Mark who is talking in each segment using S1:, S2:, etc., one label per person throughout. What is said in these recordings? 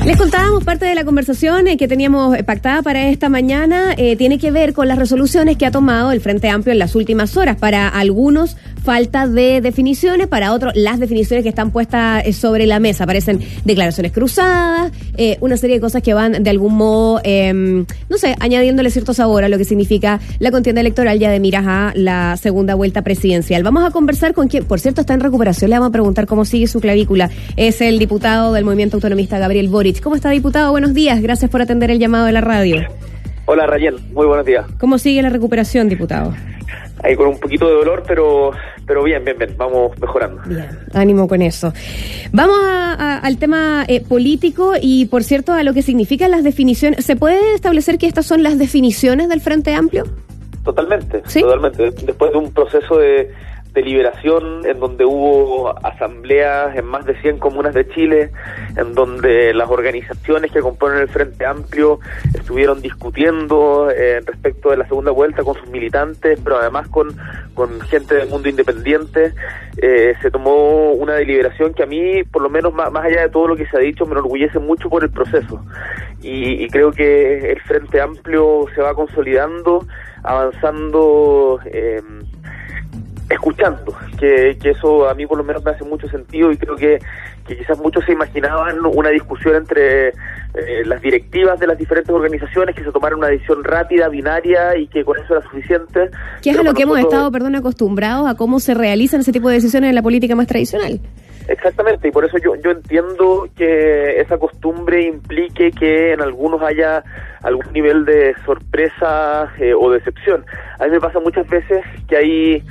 S1: Les contábamos parte de la conversación que teníamos pactada para esta mañana, tiene que ver con las resoluciones que ha tomado el Frente Amplio en las últimas horas. Para algunos, falta de definiciones, para otros, las definiciones que están puestas sobre la mesa. Aparecen declaraciones cruzadas, una serie de cosas que van de algún modo, añadiéndole cierto sabor a lo que significa la contienda electoral ya de miras a la segunda vuelta presidencial. Vamos a conversar con quien, por cierto, está en recuperación. Le vamos a preguntar cómo sigue su clavícula. Es el diputado del Movimiento Autonomista, Gabriel Boric. ¿Cómo está, diputado? Buenos días. Gracias por atender el llamado de la radio.
S2: Hola, Rayel. Muy buenos días.
S1: ¿Cómo sigue la recuperación, diputado?
S2: Ahí con un poquito de dolor, pero bien. Vamos mejorando.
S1: Bien, ánimo con eso. Vamos al tema político y, por cierto, a lo que significan las definiciones. ¿Se puede establecer que estas son las definiciones del Frente Amplio?
S2: Totalmente,
S1: ¿sí?
S2: Totalmente. Después de un proceso de deliberación en donde hubo asambleas en más de 100 comunas de Chile, en donde las organizaciones que componen el Frente Amplio estuvieron discutiendo respecto de la segunda vuelta con sus militantes, pero además con gente del mundo independiente, se tomó una deliberación que a mí, por lo menos más allá de todo lo que se ha dicho, me enorgullece mucho por el proceso. Y creo que el Frente Amplio se va consolidando, avanzando, escuchando, que eso a mí por lo menos me hace mucho sentido, y creo que quizás muchos se imaginaban una discusión entre las directivas de las diferentes organizaciones, que se tomara una decisión rápida, binaria, y que con eso era suficiente.
S1: ¿Qué es a lo que hemos estado, acostumbrados a cómo se realizan ese tipo de decisiones en la política más tradicional?
S2: Exactamente, y por eso yo entiendo que esa costumbre implique que en algunos haya algún nivel de sorpresa o decepción. A mí me pasa muchas veces que hay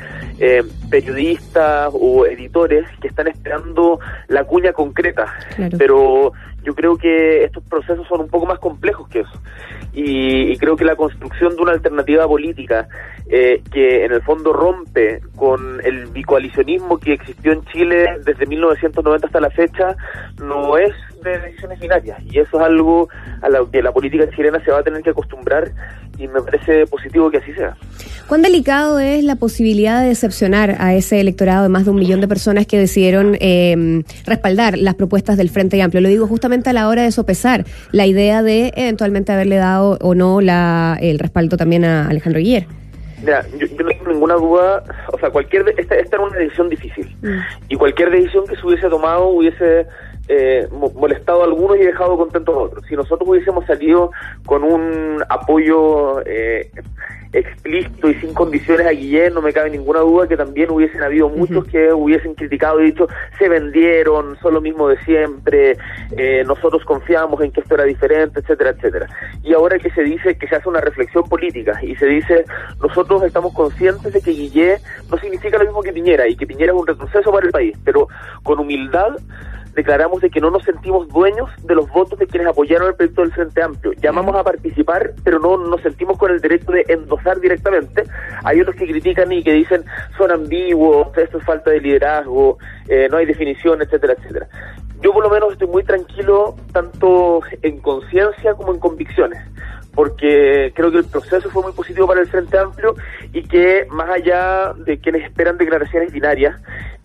S2: periodistas o editores que están esperando la cuña concreta, claro. Pero yo creo que estos procesos son un poco más complejos que eso. Y creo que la construcción de una alternativa política que en el fondo rompe con el bicoalicionismo que existió en Chile desde 1990 hasta la fecha no es de decisiones binarias, y eso es algo a lo que la política chilena se va a tener que acostumbrar, y me parece positivo que así sea.
S1: ¿Cuán delicado es la posibilidad de decepcionar a ese electorado de más de 1 millón de personas que decidieron respaldar las propuestas del Frente Amplio? Lo digo justamente a la hora de sopesar la idea de eventualmente haberle dado o no el respaldo también a Alejandro Guillier.
S2: Mira, yo no tengo ninguna duda, o sea, esta era una decisión difícil, y cualquier decisión que se hubiese tomado hubiese molestado a algunos y dejado contentos a otros. Si nosotros hubiésemos salido con un apoyo explícito y sin condiciones a Guillier, no me cabe ninguna duda que también hubiesen habido muchos que hubiesen criticado y dicho, se vendieron, son lo mismo de siempre, nosotros confiamos en que esto era diferente, etcétera, etcétera. Y ahora que se dice, que se hace una reflexión política y se dice, nosotros estamos conscientes de que Guillier no significa lo mismo que Piñera, y que Piñera es un retroceso para el país, pero con humildad declaramos de que no nos sentimos dueños de los votos de quienes apoyaron el proyecto del Frente Amplio. Llamamos a participar, pero no nos sentimos con el derecho de endosar directamente. Hay otros que critican y que dicen, son ambiguos, esto es falta de liderazgo, no hay definición, etcétera, etcétera. Yo por lo menos estoy muy tranquilo, tanto en conciencia como en convicciones, porque creo que el proceso fue muy positivo para el Frente Amplio, y que más allá de quienes esperan declaraciones binarias,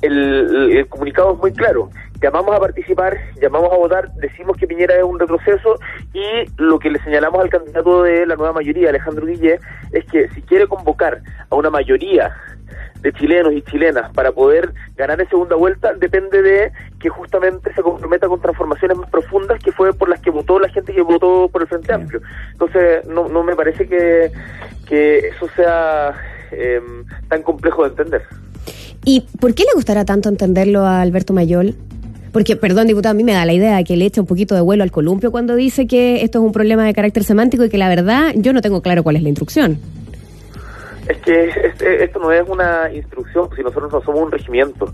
S2: el comunicado es muy claro. Llamamos a participar, llamamos a votar, decimos que Piñera es un retroceso, y lo que le señalamos al candidato de la nueva mayoría, Alejandro Guillier, es que si quiere convocar a una mayoría de chilenos y chilenas para poder ganar en segunda vuelta, depende de que justamente se comprometa con transformaciones más profundas, que fue por las que votó la gente que votó por el Frente Amplio. Entonces no me parece que eso sea tan complejo de entender.
S1: ¿Y por qué le gustará tanto entenderlo a Alberto Mayol? Porque, perdón, diputado, a mí me da la idea de que le echa un poquito de vuelo al columpio cuando dice que esto es un problema de carácter semántico y que la verdad yo no tengo claro cuál es la instrucción.
S2: Es que esto no es una instrucción, si nosotros no somos un regimiento.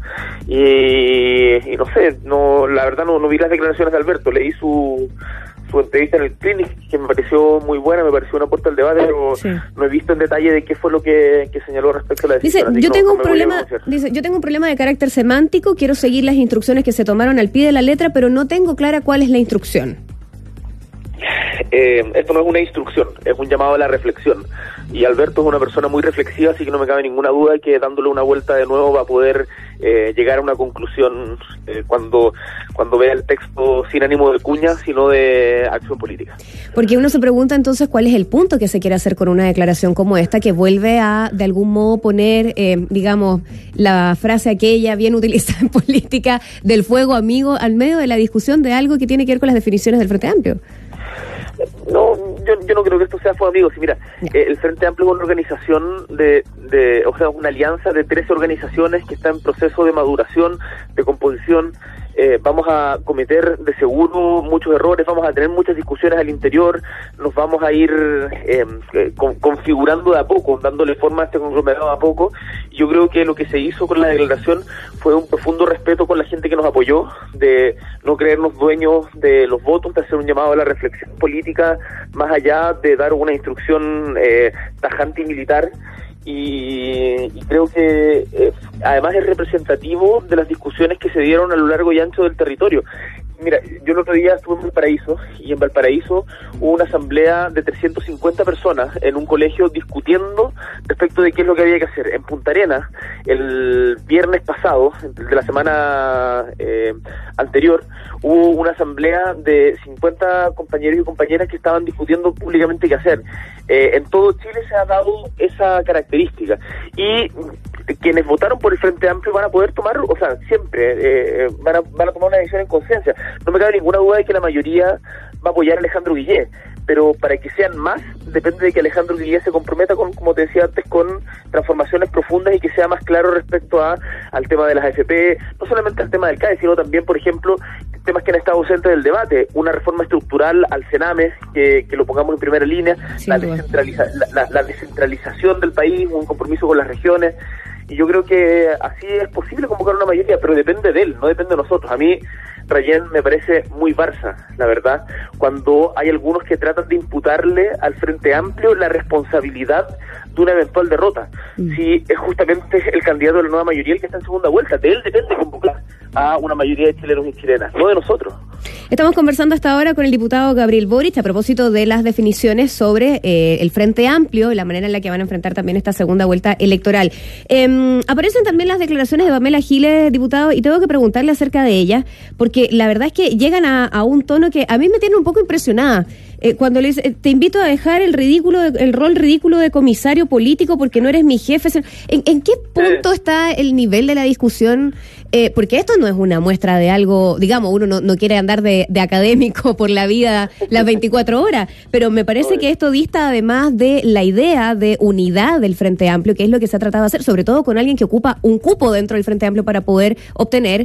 S2: Y no sé, la verdad no vi las declaraciones de Alberto, leí su entrevista en el Clinic, que me pareció muy buena, me pareció una puerta al debate, pero sí, no he visto en detalle de qué fue lo que señaló respecto a la decisión.
S1: Dice, yo tengo un problema de carácter semántico, quiero seguir las instrucciones que se tomaron al pie de la letra, pero no tengo clara cuál es la instrucción.
S2: esto no es una instrucción, es un llamado a la reflexión. Y Alberto es una persona muy reflexiva, así que no me cabe ninguna duda que dándole una vuelta de nuevo va a poder llegar a una conclusión cuando vea el texto sin ánimo de cuña, sino de acción política.
S1: Porque uno se pregunta entonces cuál es el punto que se quiere hacer con una declaración como esta, que vuelve a, de algún modo, poner, digamos, la frase aquella bien utilizada en política del fuego amigo al medio de la discusión de algo que tiene que ver con las definiciones del Frente Amplio.
S2: No, yo no creo que esto sea fuego amigo. Sí, mira, el Frente Amplio es una organización o sea, una alianza de 13 organizaciones que está en proceso de maduración, de composición. Vamos a cometer de seguro muchos errores, vamos a tener muchas discusiones al interior, nos vamos a ir configurando de a poco, dándole forma a este conglomerado de a poco. Yo creo que lo que se hizo con la declaración fue un profundo respeto con la gente que nos apoyó, de no creernos dueños de los votos, de hacer un llamado a la reflexión política, más allá de dar una instrucción tajante y militar. Y creo que además es representativo de las discusiones que se dieron a lo largo y ancho del territorio. Mira, yo el otro día estuve en Valparaíso, y en Valparaíso hubo una asamblea de 350 personas en un colegio discutiendo respecto de qué es lo que había que hacer. En Punta Arenas, el viernes pasado, de la semana anterior, hubo una asamblea de 50 compañeros y compañeras que estaban discutiendo públicamente qué hacer. En todo Chile se ha dado esa característica, y quienes votaron por el Frente Amplio van a poder tomar, o sea, siempre van a tomar una decisión en conciencia. No me cabe ninguna duda de que la mayoría va a apoyar a Alejandro Guillé, pero para que sean más, depende de que Alejandro Guillé se comprometa con, como te decía antes, con transformaciones profundas y que sea más claro respecto al tema de las AFP, no solamente al tema del CAE, sino también, por ejemplo, temas que han estado ausentes del debate, una reforma estructural al Sename, que lo pongamos en primera línea, la descentralización del país, un compromiso con las regiones. Y yo creo que así es posible convocar una mayoría, pero depende de él, no depende de nosotros. A mí, Rayén, me parece muy Barça, la verdad, cuando hay algunos que tratan de imputarle al Frente Amplio la responsabilidad de una eventual derrota. Si es justamente el candidato de la nueva mayoría el que está en segunda vuelta, de él depende convocar a una mayoría de chilenos y chilenas, no de nosotros.
S1: Estamos conversando hasta ahora con el diputado Gabriel Boric a propósito de las definiciones sobre el Frente Amplio, la manera en la que van a enfrentar también esta segunda vuelta electoral. Aparecen también las declaraciones de Pamela Giles, diputado, y tengo que preguntarle acerca de ellas, porque la verdad es que llegan a un tono que a mí me tiene un poco impresionada. Cuando le dice, te invito a dejar el rol ridículo de comisario político porque no eres mi jefe. ¿En qué punto está el nivel de la discusión? Porque esto no es una muestra de algo, digamos, uno no quiere andar de académico por la vida las 24 horas, pero me parece que esto dista además de la idea de unidad del Frente Amplio, que es lo que se ha tratado de hacer, sobre todo con alguien que ocupa un cupo dentro del Frente Amplio para poder obtener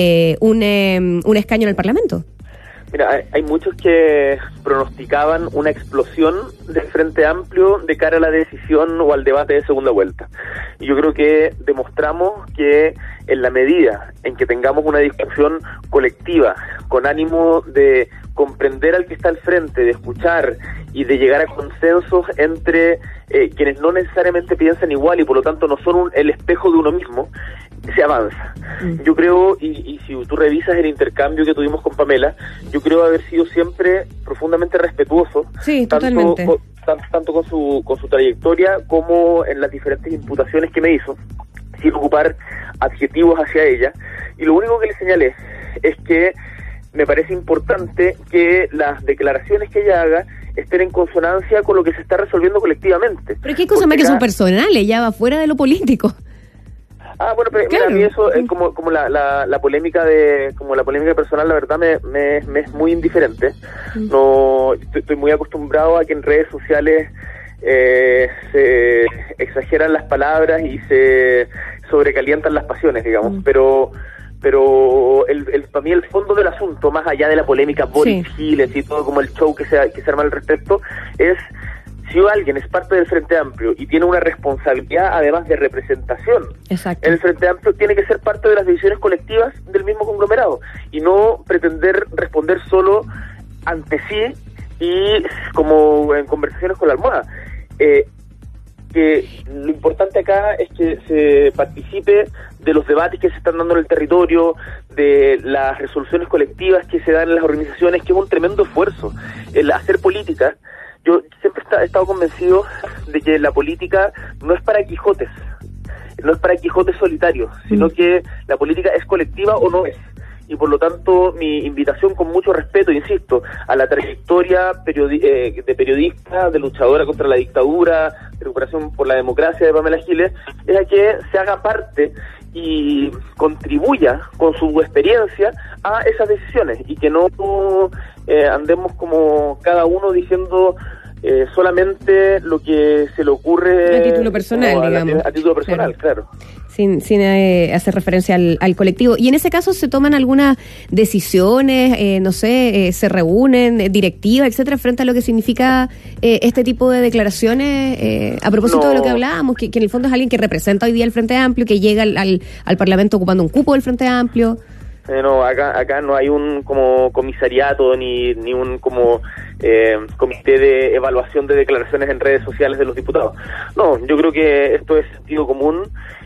S1: un escaño en el Parlamento.
S2: Mira, hay muchos que pronosticaban una explosión del Frente Amplio de cara a la decisión o al debate de segunda vuelta. Y yo creo que demostramos que en la medida en que tengamos una discusión colectiva, con ánimo de comprender al que está al frente, de escuchar y de llegar a consensos entre quienes no necesariamente piensan igual y por lo tanto no son el espejo de uno mismo, se avanza. Yo creo, y si tú revisas el intercambio que tuvimos con Pamela, yo creo haber sido siempre profundamente respetuoso,
S1: sí, totalmente,
S2: tanto con su trayectoria como en las diferentes imputaciones que me hizo, sin ocupar adjetivos hacia ella. Y lo único que le señalé es que me parece importante que las declaraciones que ella haga estén en consonancia con lo que se está resolviendo colectivamente.
S1: Pero qué cosa más que son personales, ya va fuera de lo político.
S2: Bueno, pero claro. Mira, a mí eso es como la polémica personal, la verdad me es muy indiferente. No estoy muy acostumbrado a que en redes sociales se exageran las palabras y se sobrecalientan las pasiones, digamos, pero para mí el fondo del asunto, más allá de la polémica Boric Giles y todo como el show que se arma al respecto, es si alguien es parte del Frente Amplio y tiene una responsabilidad además de representación en el Frente Amplio, tiene que ser parte de las decisiones colectivas del mismo conglomerado y no pretender responder solo ante sí y como en conversaciones con la almohada. que lo importante acá es que se participe de los debates que se están dando en el territorio, de las resoluciones colectivas que se dan en las organizaciones, que es un tremendo esfuerzo. El hacer política, yo siempre he estado convencido de que la política no es para Quijotes, no es para Quijotes solitarios, sino que la política es colectiva o no es. Y por lo tanto, mi invitación con mucho respeto, insisto, a la trayectoria de periodista, de luchadora contra la dictadura, de recuperación por la democracia de Pamela Giles, es a que se haga parte y contribuya con su experiencia a esas decisiones y que no andemos como cada uno diciendo solamente lo que se le ocurre
S1: a título personal, digamos.
S2: A título personal, claro.
S1: Sin hacer referencia al colectivo. Y en ese caso se toman algunas decisiones, no sé, se reúnen, directivas, etcétera, frente a lo que significa este tipo de declaraciones, a propósito de lo que hablábamos, que en el fondo es alguien que representa hoy día el Frente Amplio, que llega al Parlamento ocupando un cupo del Frente Amplio.
S2: No, acá no hay un como comisariato ni un como comité de evaluación de declaraciones en redes sociales de los diputados. No, yo creo que esto es sentido común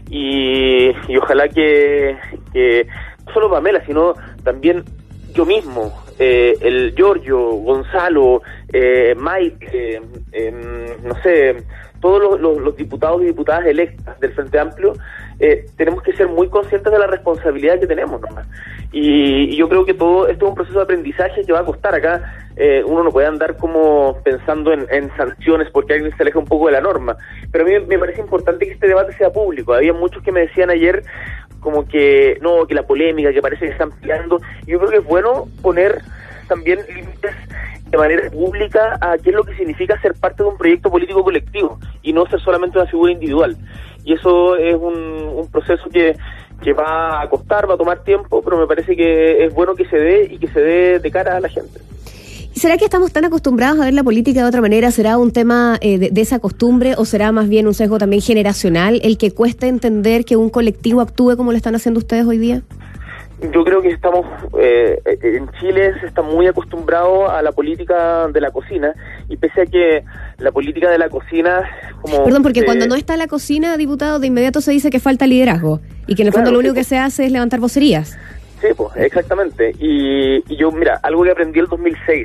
S2: y ojalá que no solo Pamela, sino también yo mismo, el Giorgio, Gonzalo, Mike, no sé, todos los diputados y diputadas electas del Frente Amplio, tenemos que ser muy conscientes de la responsabilidad que tenemos, ¿no? Y yo creo que todo esto es un proceso de aprendizaje que va a costar. Acá uno no puede andar como pensando en sanciones porque alguien se aleja un poco de la norma, pero a mí me parece importante que este debate sea público. Había muchos que me decían ayer como que no, que la polémica, que parece que está ampliando. Yo creo que es bueno poner también límites de manera pública a qué es lo que significa ser parte de un proyecto político colectivo y no ser solamente una figura individual. Y eso es un proceso que va a costar, va a tomar tiempo, pero me parece que es bueno que se dé y que se dé de cara a la gente.
S1: ¿Y será que estamos tan acostumbrados a ver la política de otra manera? ¿Será un tema de esa costumbre o será más bien un sesgo también generacional el que cuesta entender que un colectivo actúe como lo están haciendo ustedes hoy día?
S2: Yo creo que estamos, en Chile se está muy acostumbrado a la política de la cocina, y pese a que la política de la cocina como...
S1: Perdón, porque cuando no está la cocina, diputado, de inmediato se dice que falta liderazgo, y que en el fondo lo único que se hace es levantar vocerías.
S2: Sí, pues, exactamente. Y yo, mira, algo que aprendí el 2006,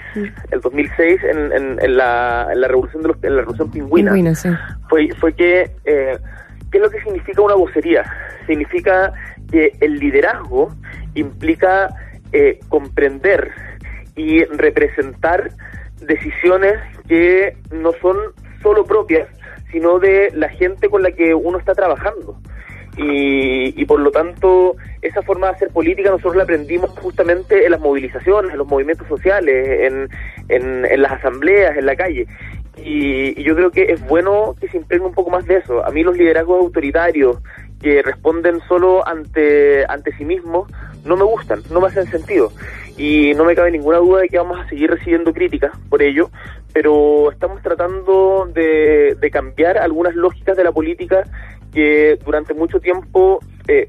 S2: en la revolución en la revolución pingüina, sí. fue que, ¿qué es lo que significa una vocería? Significa que el liderazgo implica comprender y representar decisiones que no son solo propias, sino de la gente con la que uno está trabajando. Y por lo tanto, esa forma de hacer política nosotros la aprendimos justamente en las movilizaciones, en los movimientos sociales, en las asambleas, en la calle. Y yo creo que es bueno que se impregne un poco más de eso. A mí los liderazgos autoritarios que responden solo ante sí mismos no me gustan, no me hacen sentido. Y no me cabe ninguna duda de que vamos a seguir recibiendo críticas por ello, pero estamos tratando de cambiar algunas lógicas de la política que durante mucho tiempo, que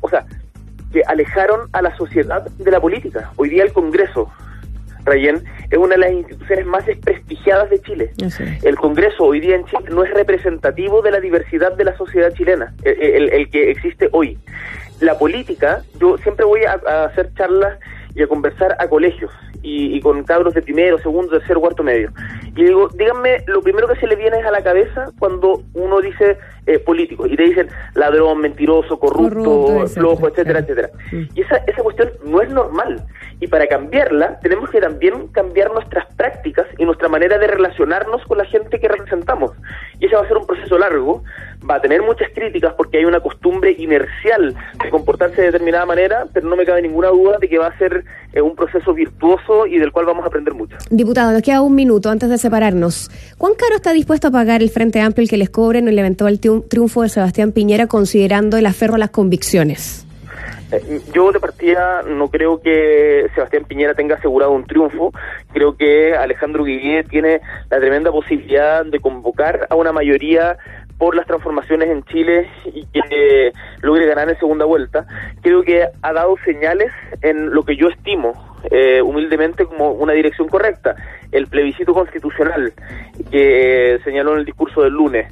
S2: alejaron a la sociedad de la política. Hoy día el Congreso, Rayén, es una de las instituciones más desprestigiadas de Chile. Sí. El Congreso hoy día en Chile no es representativo de la diversidad de la sociedad chilena, el que existe hoy. La política, yo siempre voy a hacer charlas y a conversar a colegios y con cabros de primero, segundo, tercero, cuarto medio. Y digo, díganme, lo primero que se le viene a la cabeza cuando uno dice político, y te dicen ladrón, mentiroso, corrupto, flojo, etcétera, etcétera. Sí. Y esa cuestión no es normal. Y para cambiarla, tenemos que también cambiar nuestras prácticas y nuestra manera de relacionarnos con la gente que representamos. Y ese va a ser un proceso largo, va a tener muchas críticas porque hay una costumbre inercial de comportarse de determinada manera, pero no me cabe ninguna duda de que va a ser un proceso virtuoso y del cual vamos a aprender mucho.
S1: Diputado, nos queda un minuto antes de separarnos. ¿Cuán caro está dispuesto a pagar el Frente Amplio el que les cobren el eventual triunfo de Sebastián Piñera, considerando el aferro a las convicciones?
S2: Yo de partida no creo que Sebastián Piñera tenga asegurado un triunfo. Creo que Alejandro Guillier tiene la tremenda posibilidad de convocar a una mayoría por las transformaciones en Chile y que logre ganar en segunda vuelta. Creo que ha dado señales en lo que yo estimo humildemente como una dirección correcta. El plebiscito constitucional que señaló en el discurso del lunes,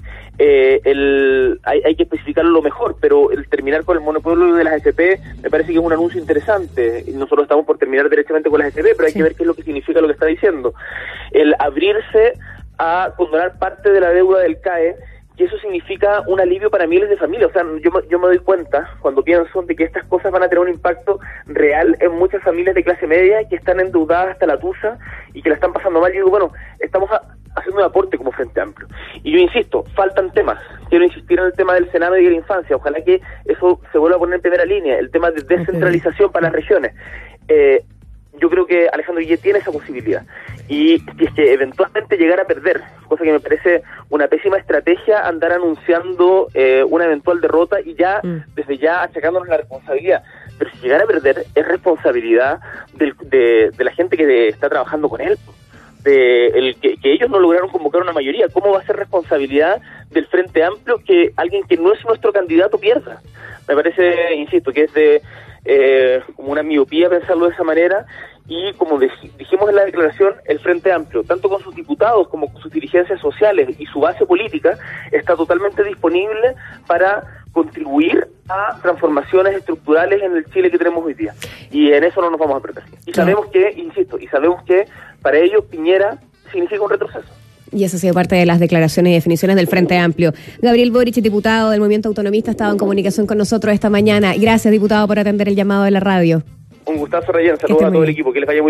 S2: hay que especificarlo lo mejor, pero el terminar con el monopolio de las AFP me parece que es un anuncio interesante. Nosotros estamos por terminar directamente con las AFP, pero hay que ver qué es lo que significa lo que está diciendo. El abrirse a condonar parte de la deuda del CAE, y eso significa un alivio para miles de familias. O sea, yo me doy cuenta cuando pienso de que estas cosas van a tener un impacto real en muchas familias de clase media que están endeudadas hasta la tusa y que la están pasando mal. Y digo, bueno, estamos haciendo un aporte como Frente Amplio. Y yo insisto, faltan temas. Quiero insistir en el tema del Senado y de la infancia. Ojalá que eso se vuelva a poner en primera línea. El tema de descentralización para las regiones. Yo creo que Alejandro Guille tiene esa posibilidad. Y si es que eventualmente llegara a perder, cosa que me parece una pésima estrategia, andar anunciando una eventual derrota y desde ya achacándonos la responsabilidad. Pero si llegara a perder, es responsabilidad de la gente que está trabajando con él, que ellos no lograron convocar una mayoría. ¿Cómo va a ser responsabilidad del Frente Amplio que alguien que no es nuestro candidato pierda? Me parece, insisto, que es como una miopía pensarlo de esa manera. Y como dijimos en la declaración, el Frente Amplio, tanto con sus diputados como con sus dirigencias sociales y su base política, está totalmente disponible para contribuir a transformaciones estructurales en el Chile que tenemos hoy día. Y en eso no nos vamos a perder. Y sabemos que para ello Piñera significa un retroceso.
S1: Y eso ha sido parte de las declaraciones y definiciones del Frente Amplio. Gabriel Boric, diputado del Movimiento Autonomista, ha estado en comunicación con nosotros esta mañana. Gracias, diputado, por atender el llamado de la radio.
S2: Un gustazo, Rayén. Saludos a todo el equipo. Que les vaya muy bien.